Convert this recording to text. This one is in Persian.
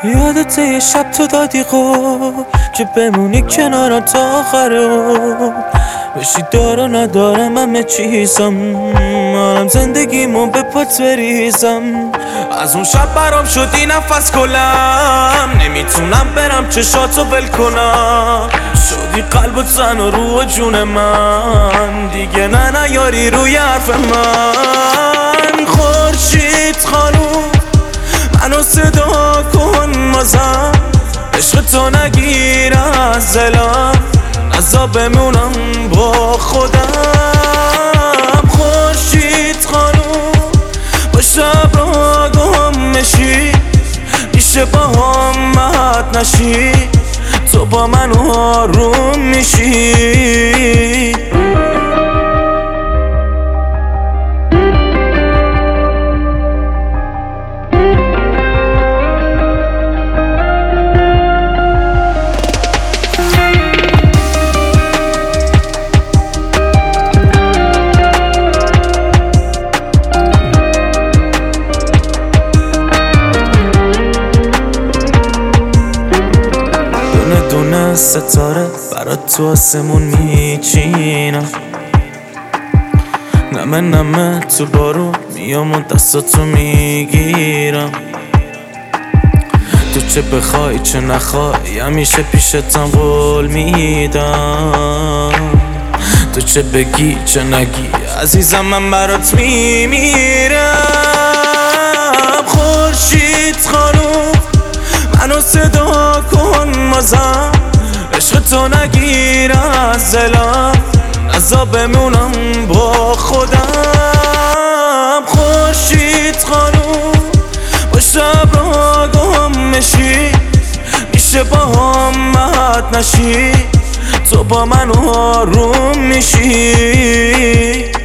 یادته یه شب تو دادی قول که بمونی کنارم تا آخر عمر، بشی دار و ندارم همه چیزم، منم زندگیمو به پات بریزم. از اون شب برام شدی نفس کلم، نمیتونم برم چشاتو ول کنم، شدی قلب و تن و روح و جون من، دیگه نه نیاری روی حرف من. خورشید خانوم منو صدا کن بازم، عشق تو نگیر از دلم، نزا بمونم با خودم. خورشید خانوم با شب را گم میشی، میشه با هم مهد نشی، تو با من آروم میشی. دونه ستاره برات تو آسمون میچینم، نمه نمه تو بارون میام و دستاتو میگیرم، تو چه بخوای چه نخوای همیشه پیشتم قول میدم، تو چه بگی چه نگی عزیزم من برات میمیرم. خورشید خانوم منو صدا کن بازم، عشق تو نگیر از دلم، نزا بمونم با خودم. خورشید خانوم با شب را گم میشی، میشه با هم مهد نشی، تو با من آروم میشی.